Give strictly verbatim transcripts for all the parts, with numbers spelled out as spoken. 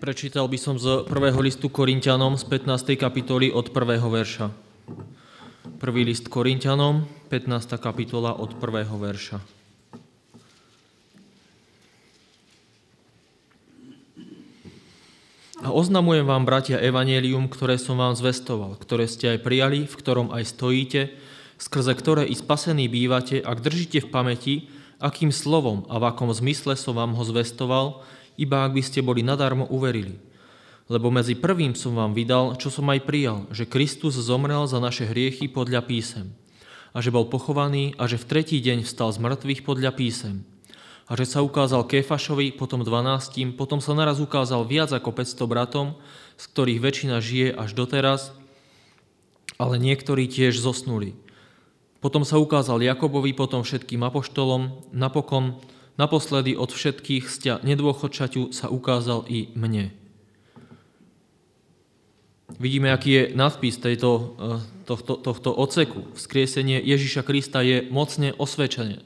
Prečítal by som z prvého listu Korinťanom z pätnástej kapitoly od prvého verša. Prvý list Korinťanom, pätnásta kapitola od prvého verša. A oznamujem vám, bratia, evanjelium, ktoré som vám zvestoval, ktoré ste aj prijali, v ktorom aj stojíte, skrze ktoré i spasení bývate, ak držíte v pamäti, akým slovom a v akom zmysle som vám ho zvestoval, iba ak by ste boli nadarmo uverili. Lebo medzi prvým som vám vydal, čo som aj prijal, že Kristus zomrel za naše hriechy podľa písem, a že bol pochovaný a že v tretí deň vstal z mŕtvych podľa písem, a že sa ukázal Kéfašovi, potom dvanástim, potom sa naraz ukázal viac ako päťsto bratom, z ktorých väčšina žije až doteraz, ale niektorí tiež zosnuli. Potom sa ukázal Jakobovi, potom všetkým apoštolom, napokon naposledy od všetkých sťa nedôchodčaťu sa ukázal i mne. Vidíme, aký je nadpis tejto, tohto, tohto odseku. Vzkriesenie Ježiša Krista je mocne osvedčené.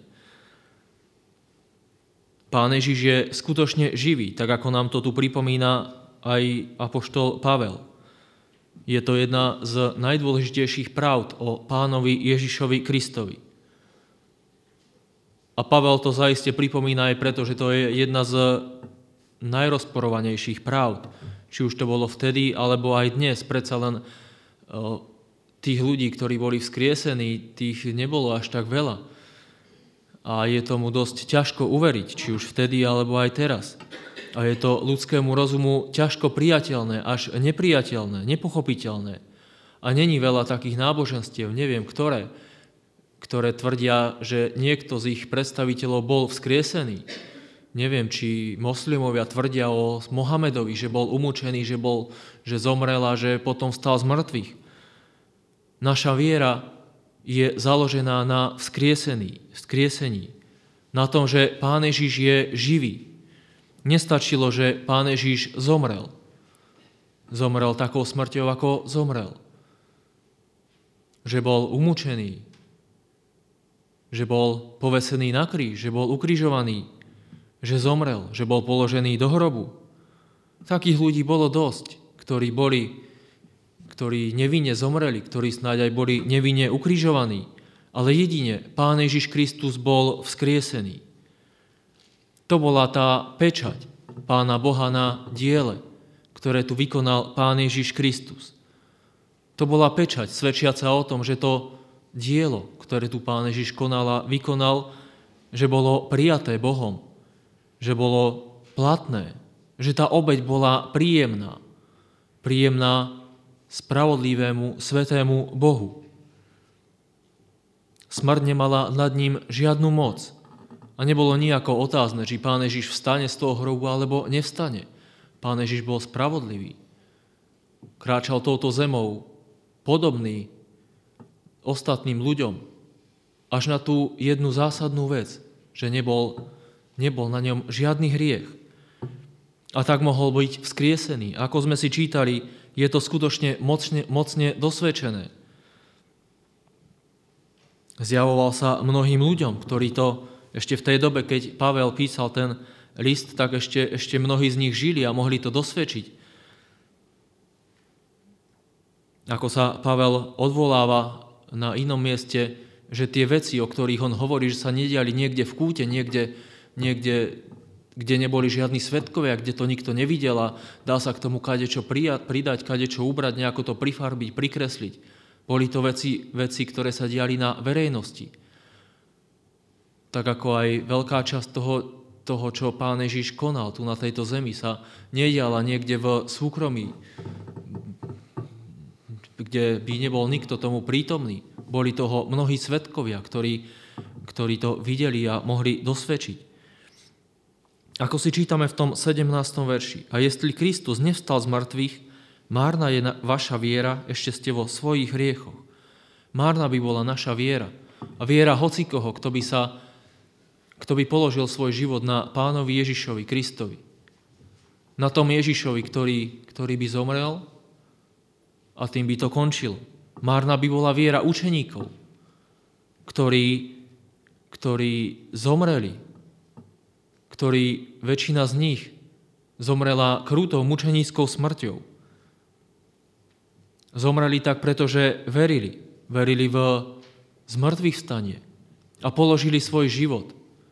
Pán Ježiš je skutočne živý, tak ako nám to tu pripomína aj apoštol Pavel. Je to jedna z najdôležitejších pravd o Pánovi Ježišovi Kristovi. A Pavel to zaiste pripomína aj preto, že to je jedna z najrozporovanejších pravd. Či už to bolo vtedy, alebo aj dnes. Predsa len o, tých ľudí, ktorí boli vzkriesení, tých nebolo až tak veľa. A je tomu dosť ťažko uveriť, či už vtedy, alebo aj teraz. A je to ľudskému rozumu ťažko priateľné, až nepriateľné, nepochopiteľné. A není veľa takých náboženstiev, neviem ktoré, ktoré tvrdia, že niekto z ich predstaviteľov bol vzkriesený. Neviem, či moslimovia tvrdia o Mohamedovi, že bol umúčený, že, bol, že zomrel a že potom vstal z mŕtvych. Naša viera je založená na vzkriesení, vzkriesení. Na tom, že Pán Ježiš je živý. Nestačilo, že Pán Ježiš zomrel. Zomrel takou smrťou, ako zomrel. Že bol umúčený, že bol povesený na kríž, že bol ukrižovaný, že zomrel, že bol položený do hrobu. Takých ľudí bolo dosť, ktorí boli, ktorí nevinne zomreli, ktorí snáď aj boli nevinne ukrižovaní, ale jedine Pán Ježiš Kristus bol vzkriesený. To bola tá pečať Pána Boha na diele, ktoré tu vykonal Pán Ježiš Kristus. To bola pečať svedčiaca o tom, že to dielo, ktoré tu Pán Ježiš konal a vykonal, že bolo prijaté Bohom, že bolo platné, že tá obeť bola príjemná, príjemná spravodlivému, svetému Bohu. Smrť nemala nad ním žiadnu moc a nebolo nijako otázne, či Pán Ježiš vstane z toho hrobu alebo nevstane. Pán Ježiš bol spravodlivý. Kráčal touto zemou podobný ostatným ľuďom, až na tú jednu zásadnú vec, že nebol, nebol na ňom žiadny hriech. A tak mohol byť vzkriesený. Ako sme si čítali, je to skutočne mocne, mocne dosvedčené. Zjavoval sa mnohým ľuďom, ktorí to ešte v tej dobe, keď Pavel písal ten list, tak ešte, ešte mnohí z nich žili a mohli to dosvedčiť. Ako sa Pavel odvoláva na inom mieste, že tie veci, o ktorých on hovorí, že sa nediali niekde v kúte, niekde, niekde, kde neboli žiadni svedkovia, kde to nikto nevidel a dá sa k tomu kadečo pridať, kadečo ubrať, nejako to prifarbiť, prikresliť. Boli to veci, veci, ktoré sa diali na verejnosti. Tak ako aj veľká časť toho, toho, čo Pán Ježiš konal tu na tejto zemi, sa nediala niekde v súkromí, kde by nebol nikto tomu prítomný. Boli toho mnohí svedkovia, ktorí, ktorí to videli a mohli dosvedčiť. Ako si čítame v tom sedemnástom verši. A jestli Kristus nevstal z mŕtvych, márna je vaša viera, ešte ste vo svojich hriechoch. Márna by bola naša viera. A viera hocikoho, kto by, sa, kto by položil svoj život na Pánovi Ježišovi Kristovi. Na tom Ježišovi, ktorý, ktorý by zomrel a tým by to končilo. Márna by bola viera učeníkov, ktorí, ktorí zomreli, ktorí, väčšina z nich zomrela krutou mučeníckou smrťou. Zomreli tak, pretože verili. Verili v zmrtvých vstanie a položili svoj život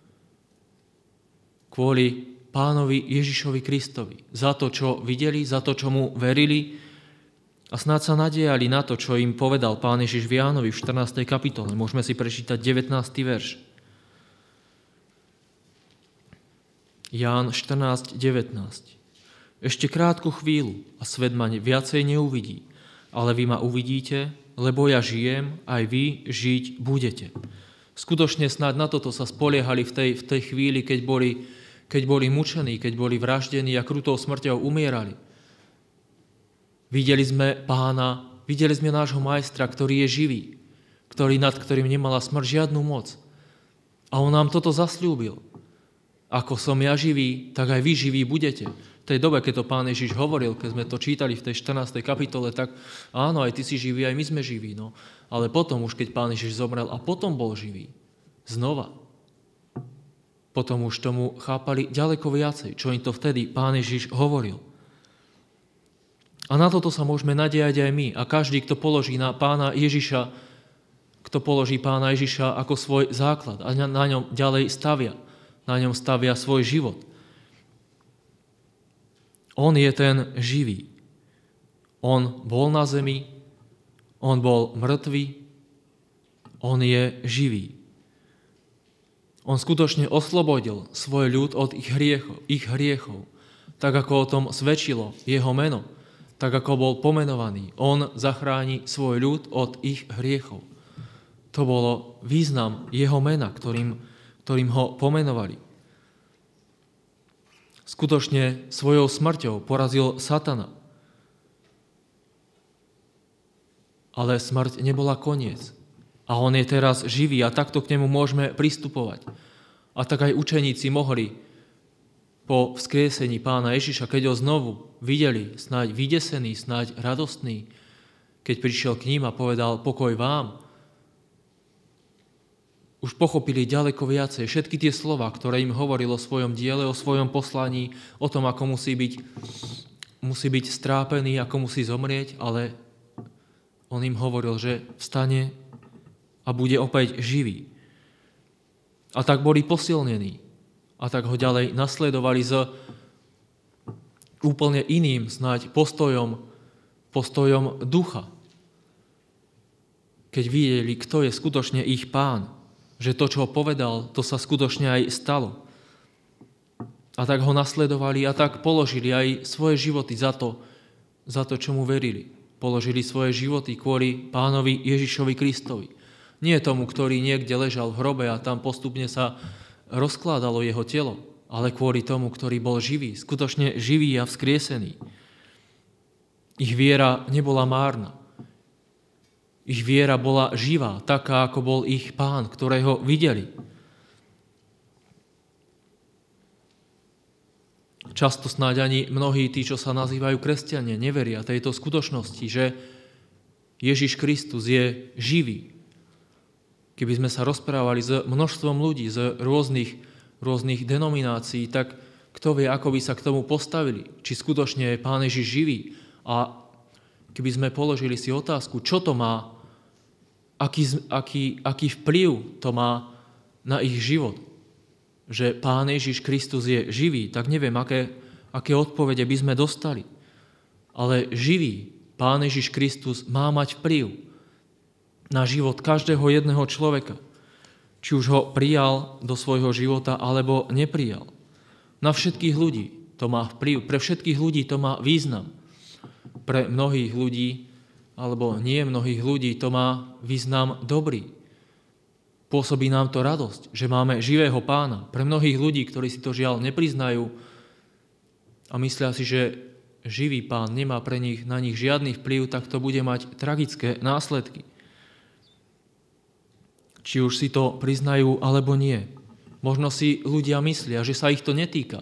kvôli Pánovi Ježišovi Kristovi. Za to, čo videli, za to, čo mu verili a snáď sa nadiali na to, čo im povedal Pán Ježiš v Jánovi v štrnástej kapitole. Môžeme si prečítať devätnásty verš. Ján štrnásť devätnásť. Ešte krátku chvíľu a svet ma viacej neuvidí, ale vy ma uvidíte, lebo ja žijem, aj vy žiť budete. Skutočne snáď na toto sa spoliehali v tej, v tej chvíli, keď boli, keď boli mučení, keď boli vraždení a krutou smrťou umierali. Videli sme Pána, videli sme nášho majstra, ktorý je živý, ktorý, nad ktorým nemala smrť žiadnu moc. A on nám toto zasľúbil. Ako som ja živý, tak aj vy živí budete. V tej dobe, keď to Pán Ježiš hovoril, keď sme to čítali v tej štrnástej kapitole, tak áno, aj ty si živý, aj my sme živí. No. Ale potom už, keď Pán Ježiš zomrel a potom bol živý, znova, potom už tomu chápali ďaleko viacej, čo im to vtedy Pán Ježiš hovoril. A na toto sa môžeme nadiať aj my. A každý, kto položí na Pána Ježiša, kto položí Pána Ježiša ako svoj základ a na ňom ďalej stavia, na ňom stavia svoj život. On je ten živý. On bol na zemi, on bol mŕtvý, on je živý. On skutočne oslobodil svoj ľud od ich hriechov, ich hriechov, tak ako o tom svedčilo jeho meno, tak ako bol pomenovaný. On zachráni svoj ľud od ich hriechov. To bolo význam jeho mena, ktorým, ktorým ho pomenovali. Skutočne svojou smrťou porazil Satana. Ale smrť nebola koniec. A on je teraz živý a takto k nemu môžeme pristupovať. A tak aj učeníci mohli po vzkriesení Pána Ježiša, keď ho znovu videli, snáď vydesený, snáď radostný, keď prišiel k ním a povedal pokoj vám, už pochopili ďaleko viacej všetky tie slova, ktoré im hovoril o svojom diele, o svojom poslaní, o tom, ako musí byť, musí byť strápený, ako musí zomrieť, ale on im hovoril, že vstane a bude opäť živý. A tak boli posilnení. A tak ho ďalej nasledovali s úplne iným, snáď postojom, postojom ducha. Keď videli, kto je skutočne ich Pán, že to, čo ho povedal, to sa skutočne aj stalo. A tak ho nasledovali a tak položili aj svoje životy za to, za to, čo mu verili. Položili svoje životy kvôli Pánovi Ježišovi Kristovi. Nie tomu, ktorý niekde ležal v hrobe a tam postupne sa rozkládalo jeho telo, ale kvôli tomu, ktorý bol živý, skutočne živý a vzkriesený. Ich viera nebola márna. Ich viera bola živá, taká, ako bol ich Pán, ktorého videli. Často snáď ani mnohí tí, čo sa nazývajú kresťania, neveria tejto skutočnosti, že Ježiš Kristus je živý. Keby sme sa rozprávali s množstvom ľudí z rôznych, rôznych denominácií, tak kto vie, ako by sa k tomu postavili, či skutočne je Pán Ježiš živý. A keby sme položili si otázku, čo to má, aký, aký, aký vplyv to má na ich život, že Pán Ježiš Kristus je živý, tak neviem, aké, aké odpovede by sme dostali. Ale živý Pán Ježiš Kristus má mať vplyv na život každého jedného človeka, či už ho prijal do svojho života, alebo neprijal. Na všetkých ľudí to má vplyv, pre všetkých ľudí to má význam. Pre mnohých ľudí, alebo nie mnohých ľudí, to má význam dobrý. Pôsobí nám to radosť, že máme živého Pána. Pre mnohých ľudí, ktorí si to žiaľ nepriznajú a myslia si, že živý Pán nemá pre nich, na nich žiadny vplyv, tak to bude mať tragické následky. Či už si to priznajú, alebo nie. Možno si ľudia myslia, že sa ich to netýka.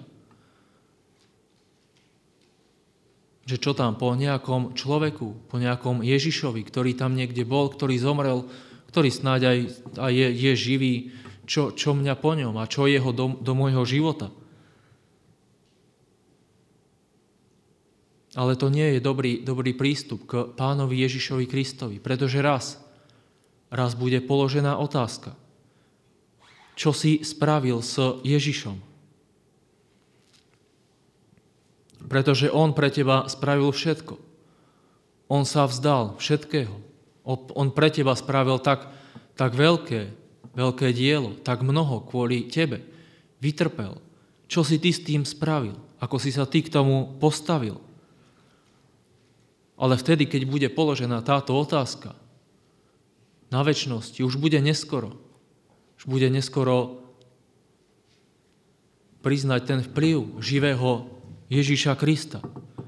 Že čo tam po nejakom človeku, po nejakom Ježišovi, ktorý tam niekde bol, ktorý zomrel, ktorý snáď aj, aj je, je živý, čo, čo mňa po ňom a čo jeho do, do môjho života. Ale to nie je dobrý, dobrý prístup k Pánovi Ježišovi Kristovi, pretože raz, raz bude položená otázka. Čo si spravil s Ježišom? Pretože on pre teba spravil všetko. On sa vzdal všetkého. On pre teba spravil tak, tak veľké, veľké dielo, tak mnoho kvôli tebe. Vytrpel. Čo si ty s tým spravil? Ako si sa ty k tomu postavil? Ale vtedy, keď bude položená táto otázka, na večnosti už bude neskoro. Už bude neskoro priznať ten vplyv živého Ježiša Krista.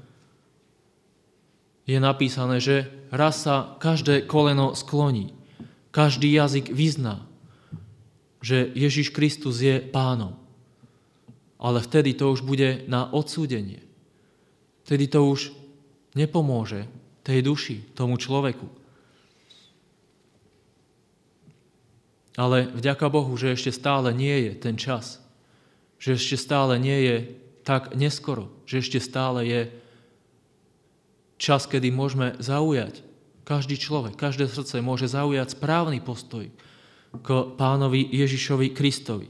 Je napísané, že raz sa každé koleno skloní, každý jazyk vyzná, že Ježiš Kristus je Pánom. Ale vtedy to už bude na odsúdenie. Vtedy to už nepomôže tej duši, tomu človeku. Ale vďaka Bohu, že ešte stále nie je ten čas. Že ešte stále nie je tak neskoro. Že ešte stále je čas, kedy môžeme zaujať. Každý človek, každé srdce môže zaujať správny postoj k Pánovi Ježišovi Kristovi.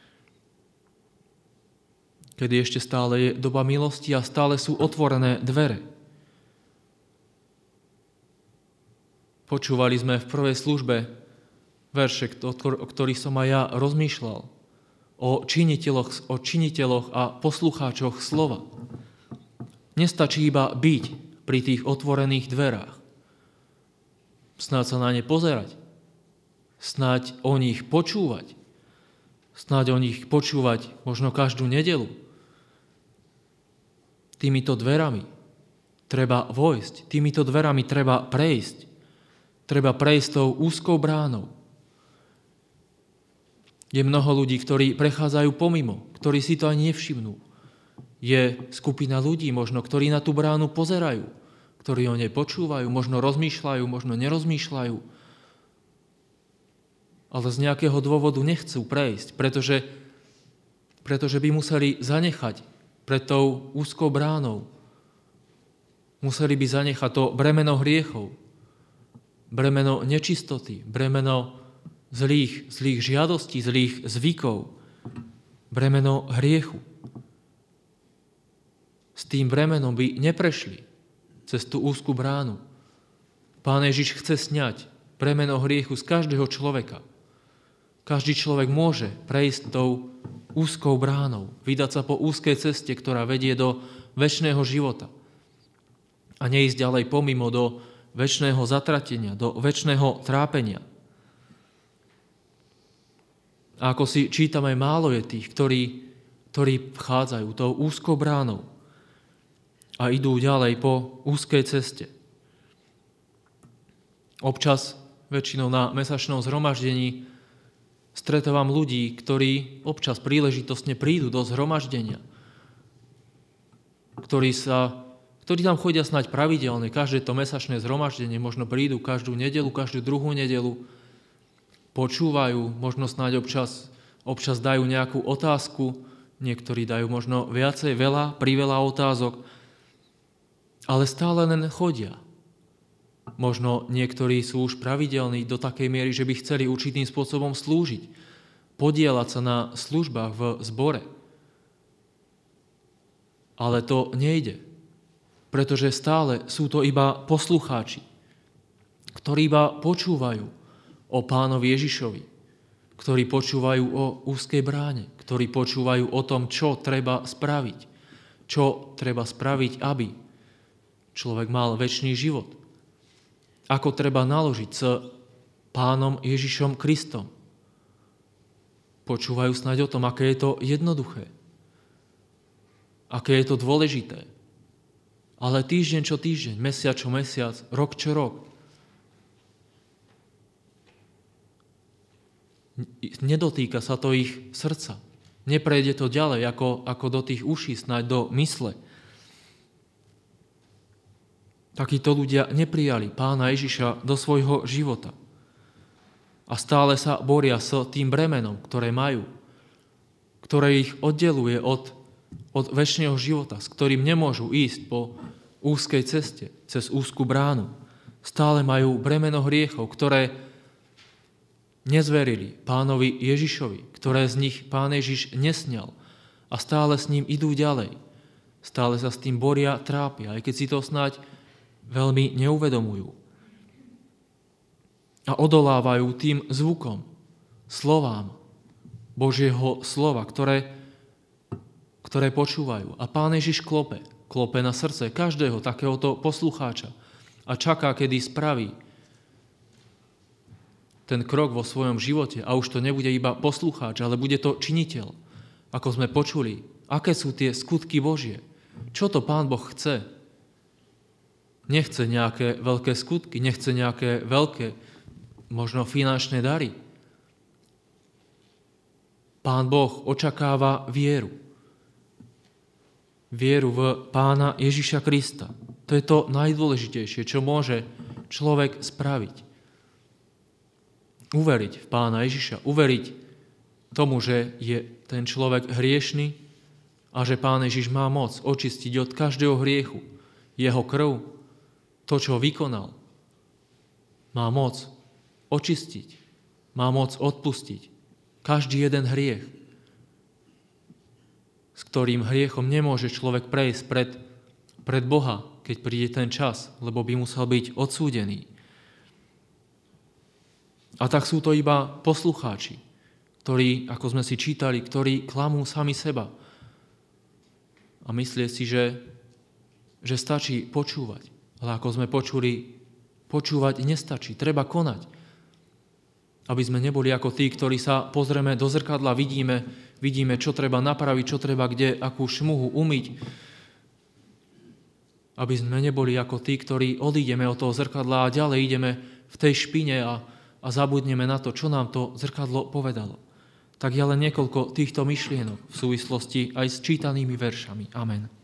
Kedy ešte stále je doba milosti a stále sú otvorené dvere. Počúvali sme v prvej službe verše, o ktorých som aj ja rozmýšľal. O činiteľoch, o činiteľoch a poslucháčoch slova. Nestačí iba byť pri tých otvorených dverách. Snáď sa na ne pozerať. Snáď o nich počúvať. Snáď o nich počúvať možno každú nedeľu. Týmito dverami treba vojsť. Týmito dverami treba prejsť. Treba prejsť tou úzkou bránou. Je mnoho ľudí, ktorí prechádzajú pomimo, ktorí si to ani nevšimnú. Je skupina ľudí, možno, ktorí na tú bránu pozerajú, ktorí o nej počúvajú, možno rozmýšľajú, možno nerozmýšľajú. Ale z nejakého dôvodu nechcú prejsť, pretože, pretože by museli zanechať pred tou úzkou bránou. Museli by zanechať to bremeno hriechov, bremeno nečistoty, bremeno zlých, zlých žiadostí, zlých zvykov, bremeno hriechu. S tým bremenom by neprešli cez tú úzku bránu. Pán Ježiš chce sňať bremeno hriechu z každého človeka. Každý človek môže prejsť tou úzkou bránou, vydať sa po úzkej ceste, ktorá vedie do večného života a neísť ďalej pomimo do večného zatratenia, do večného trápenia. A ako si čítame, málo je tých, ktorí, ktorí vchádzajú tou úzkou bránou a idú ďalej po úzkej ceste. Občas, väčšinou na mesačnom zhromaždení, stretávam ľudí, ktorí občas príležitostne prídu do zhromaždenia, ktorí, sa, ktorí tam chodia snáď pravidelne, každé to mesačné zhromaždenie, možno prídu každú nedeľu, každú druhú nedeľu, počúvajú, možno snáď občas, občas dajú nejakú otázku, niektorí dajú možno viacej, veľa, priveľa otázok, ale stále len chodia. Možno niektorí sú už pravidelní do takej miery, že by chceli určitým spôsobom slúžiť, podieľať sa na službách v zbore. Ale to nejde, pretože stále sú to iba poslucháči, ktorí iba počúvajú o Pánovi Ježišovi, ktorí počúvajú o úzkej bráne, ktorí počúvajú o tom, čo treba spraviť, čo treba spraviť, aby človek mal večný život. Ako treba naložiť s Pánom Ježišom Kristom. Počúvajú snáď o tom, aké je to jednoduché, aké je to dôležité. Ale týždeň čo týždeň, mesiac čo mesiac, rok čo rok. Nedotýka sa to ich srdca. Neprejde to ďalej, ako, ako do tých uší, snáď do mysle. Takíto ľudia neprijali Pána Ježiša do svojho života. A stále sa boria s tým bremenom, ktoré majú, ktoré ich oddeluje od, od večného života, s ktorým nemôžu ísť po úzkej ceste, cez úzku bránu. Stále majú bremeno hriechov, ktoré nezverili Pánovi Ježišovi, ktoré z nich Pán Ježiš nesňal a stále s ním idú ďalej. Stále sa s tým boria, trápia, aj keď si to snáď veľmi neuvedomujú. A odolávajú tým zvukom, slovám Božieho slova, ktoré, ktoré počúvajú. A Pán Ježiš klope, klope na srdce každého takéhoto poslucháča a čaká, kedy spraví ten krok vo svojom živote a už to nebude iba poslucháč, ale bude to činiteľ. Ako sme počuli, aké sú tie skutky Božie, čo to Pán Boh chce. Nechce nejaké veľké skutky, nechce nejaké veľké, možno finančné dary. Pán Boh očakáva vieru. Vieru v Pána Ježiša Krista. To je to najdôležitejšie, čo môže človek spraviť. Uveriť v Pána Ježiša, uveriť tomu, že je ten človek hriešny a že Pán Ježiš má moc očistiť od každého hriechu. Jeho krv, to, čo vykonal, má moc očistiť, má moc odpustiť každý jeden hriech, s ktorým hriechom nemôže človek prejsť pred, pred Boha, keď príde ten čas, lebo by musel byť odsúdený. A tak sú to iba poslucháči, ktorí, ako sme si čítali, ktorí klamú sami seba. A myslie si, že, že stačí počúvať. Ale ako sme počuli, počúvať nestačí, treba konať. Aby sme neboli ako tí, ktorí sa pozrieme do zrkadla, vidíme, vidíme, čo treba napraviť, čo treba kde, akú šmuhu umyť. Aby sme neboli ako tí, ktorí odídeme od toho zrkadla a ďalej ideme v tej špine a, a zabudneme na to, čo nám to zrkadlo povedalo. Tak je len niekoľko týchto myšlienok v súvislosti aj s čítanými veršami. Amen.